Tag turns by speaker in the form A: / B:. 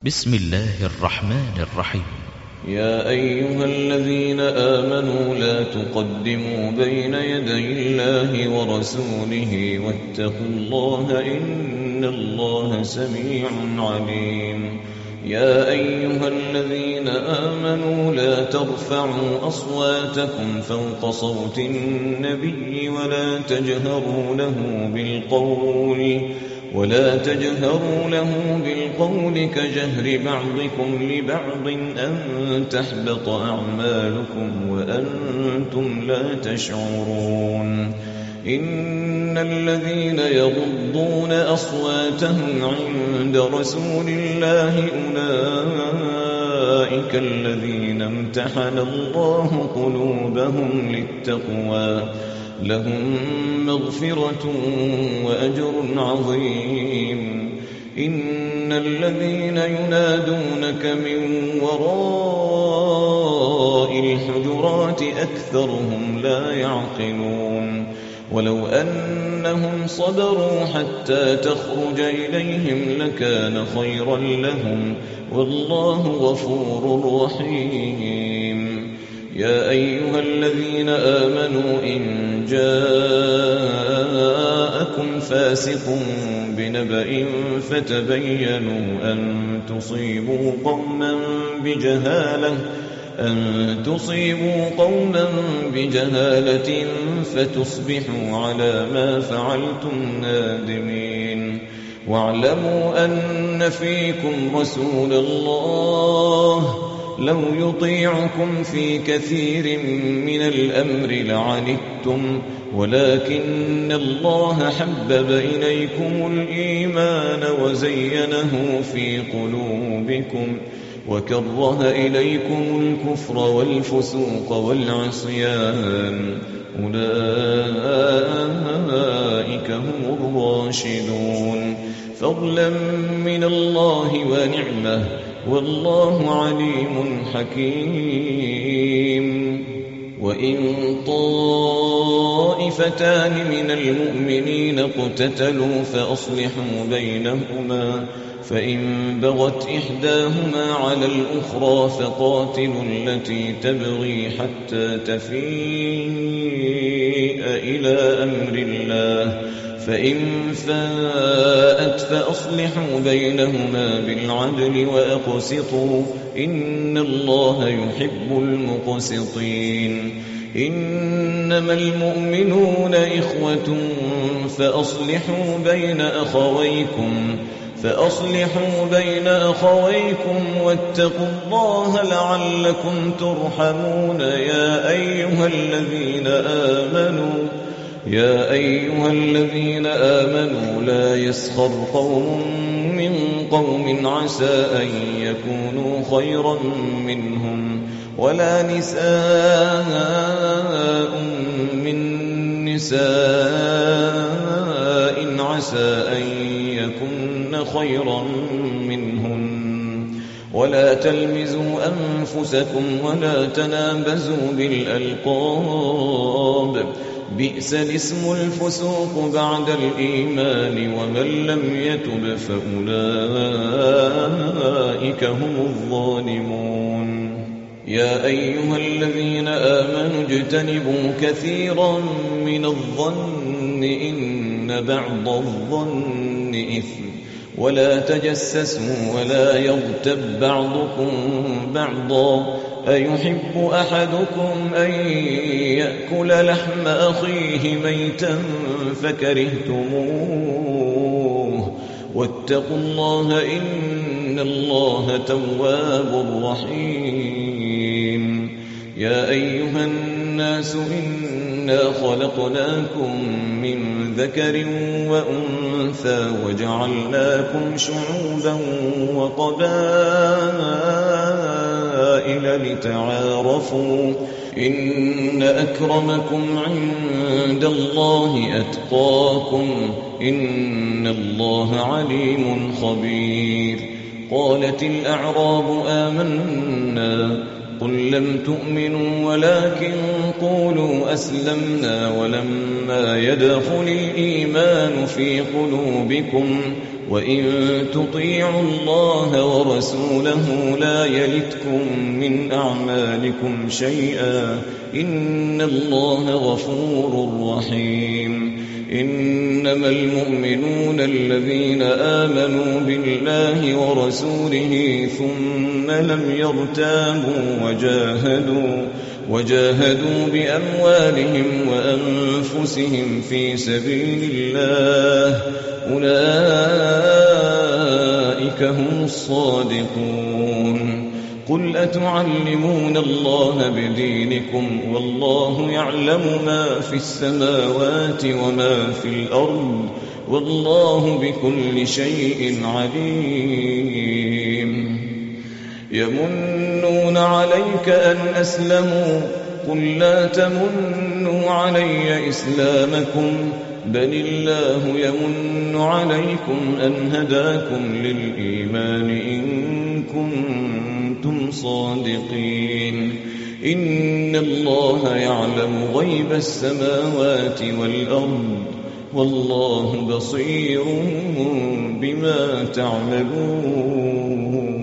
A: بسم الله الرحمن الرحيم.
B: يا أيها الذين آمنوا لا تقدموا بين يدي الله ورسوله واتقوا الله إن الله سميع عليم. يا أيها الذين آمنوا لا ترفعوا أصواتكم فوق صوت النبي ولا تجهروا له بالقول كجهر بعضكم لبعض أن تحبط أعمالكم وأنتم لا تشعرون. إن الذين يغضون أصواتهم عند رسول الله أولئك الذين امتحن الله قلوبهم للتقوى لهم مغفرة وأجر عظيم. إن الذين ينادونك من وراء الحجرات أكثرهم لا يعقلون. ولو أنهم صبروا حتى تخرج إليهم لكان خيرا لهم والله غفور رحيم. يا أيها الذين آمنوا إن جاءكم فاسق بنبأ فتبينوا أن تصيبوا قوما بجهالة فتصبحوا على ما فعلتم نادمين. واعلموا أن فيكم رسول الله لو يطيعكم في كثير من الأمر لعنتم ولكن الله حبب إليكم الإيمان وزينه في قلوبكم وكره إليكم الكفر والفسوق والعصيان أولئك هم الراشدون فضلا من الله ونعمة والله عليم حكيم. وإن طائفتان من المؤمنين اقتتلوا فأصلحوا بينهما فإن بغت إحداهما على الأخرى فقاتلوا التي تبغي حتى تفيء إلى أمر الله فإن فاءت فأصلحوا بينهما بالعدل وأقسطوا إن الله يحب المقسطين. إنما المؤمنون إخوة فأصلحوا بين أخويكم واتقوا الله لعلكم ترحمون. يا أيها الذين آمنوا لا يسخر قوم من قوم عسى أن يكونوا خيرا منهم ولا نساء من نساء عسى أن يكن خيرا منهن ولا تلمزوا أنفسكم ولا تنابزوا بالألقاب بئس الاسم الفسوق بعد الإيمان ومن لم يتب فأولئك هم الظالمون. يا أيها الذين آمنوا اجتنبوا كثيرا من الظن إن بعض الظن إثم ولا تجسسوا ولا يغتب بعضكم بعضا أيحب أحدكم أن يأكل لحم أخيه ميتا فكرهتموه واتقوا الله إن الله تواب رحيم. يا أيها الناس إنا خلقناكم من ذكر وأنثى وجعلناكم شعوبا وقبائل لتعارفوا إن أكرمكم عند الله أتقاكم إن الله عليم خبير. قالت الأعراب آمنا قل لم تؤمنوا ولكن قولوا أسلمنا ولما يدخل الإيمان في قلوبكم وإن تطيعوا الله ورسوله لا يلتكم من أعمالكم شيئا إن الله غفور رحيم إنما المؤمنون الذين آمنوا بالله ورسوله ثم لم يرتابوا وجاهدوا بأموالهم وأنفسهم في سبيل الله أولئك هم الصادقون قل أتعلمون الله بدينكم والله يعلم ما في السماوات وما في الأرض والله بكل شيء عليم يمنون عليك أن أسلموا قل لا تمنوا علي إسلامكم بل الله يمن عليكم أن هداكم للإيمان إن كنتم صادقين إن الله يعلم غيب السماوات والأرض والله بصير بما تعملون